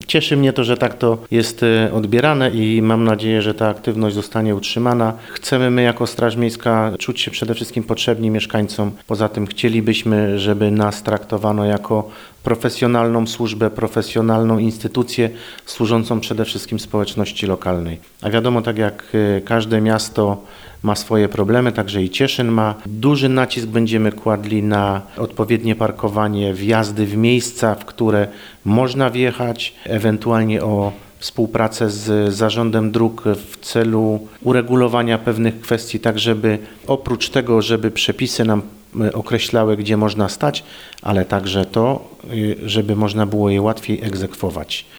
Cieszy mnie to, że tak to jest odbierane i mam nadzieję, że ta aktywność zostanie utrzymana. Chcemy my jako Straż Miejska czuć się przede wszystkim potrzebni mieszkańcom. Poza tym chcielibyśmy, żeby nas traktowano jako profesjonalną służbę, profesjonalną instytucję służącą przede wszystkim społeczności lokalnej. A wiadomo, tak jak każde miasto ma swoje problemy, także i Cieszyn ma. Duży nacisk będziemy kładli na odpowiednie parkowanie, wjazdy w miejsca, w które można wjechać, ewentualnie o współpracę z Zarządem Dróg w celu uregulowania pewnych kwestii, tak żeby oprócz tego, żeby przepisy nam określały, gdzie można stać, ale także to, żeby można było je łatwiej egzekwować.